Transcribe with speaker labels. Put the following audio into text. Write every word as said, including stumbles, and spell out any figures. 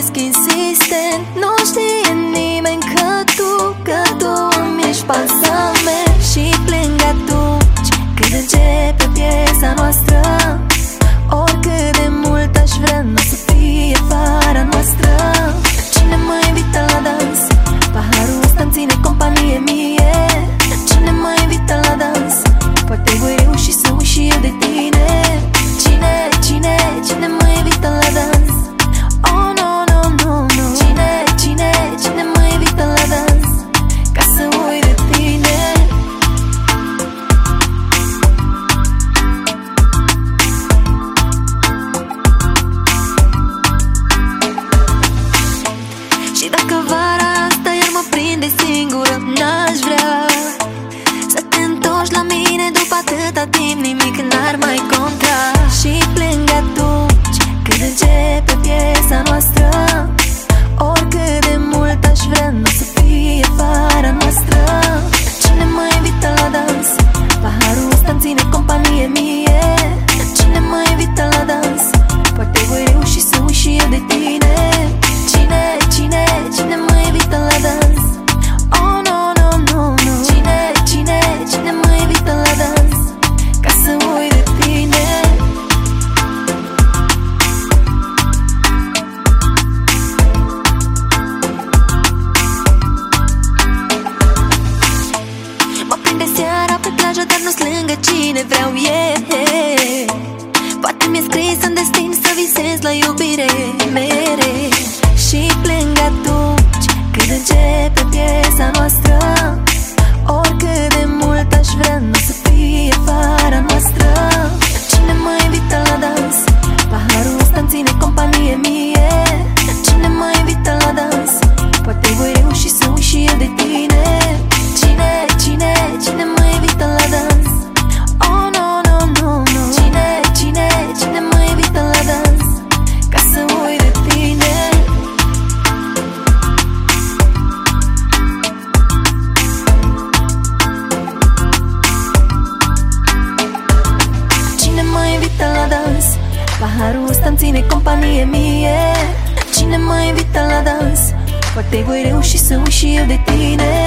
Speaker 1: vorbesc insistent. Nu știe nimeni că tu, că tu îmi ești balsament. Și plâng atunci când începe piesa noastră. Oricât de mult aș vrea, n-o să fie vara noastră. Cine mă invită la dans? Paharul ăsta îmi ține companie mie. Cine mă invită la dans? Poate voi reuși să uit și eu de tine. Cine, cine, cine mă invită la dans? Oh, no, no, no, no. Cine, cine, cine mă invită la dans? Ca să uit de tine. Și dacă vara asta iar mă prinde singură, n-aș vrea să te întorci la mine. După atâta timp nimic n-ar mai conta. Și plâng atunci când începe piesa noastră. Oricât de mult aș vrea, n-o să fie vara noastră. Cine mă invită la dans? Paharul ăsta îmi ține companie mie. Cine mă invită la dans? Poate voi reuși să uit și eu de tine. Cine, cine, cine mă invită la dans? Oh, no, no, no, no. Cine, cine, cine mă invită la dans? Ca să uit de tine. Mă prinde seara pe plajă, dar nu-s lângă cine vreau eu. Poate mi-e scris în destin să visez la iubire mereu. Și plâng atunci când începe piesa noastră. Oricât de mult aș vrea, n-o să fie vara noastră. Cine mă invită la dans? Paharul ăsta îmi ține companie mie. Cine mă invită la dans? Poate voi reuși să uit și eu de tine. Cine, cine, cine mă invită la dans? Oh, no, no, no, no. Cine, cine, cine mă invită la dans? Ca să uit de tine. Cine mă invită la dans? Paharul ăsta îmi ține companie mie. Cine mă invită la dans? Poate voi reuși să uit și eu de tine.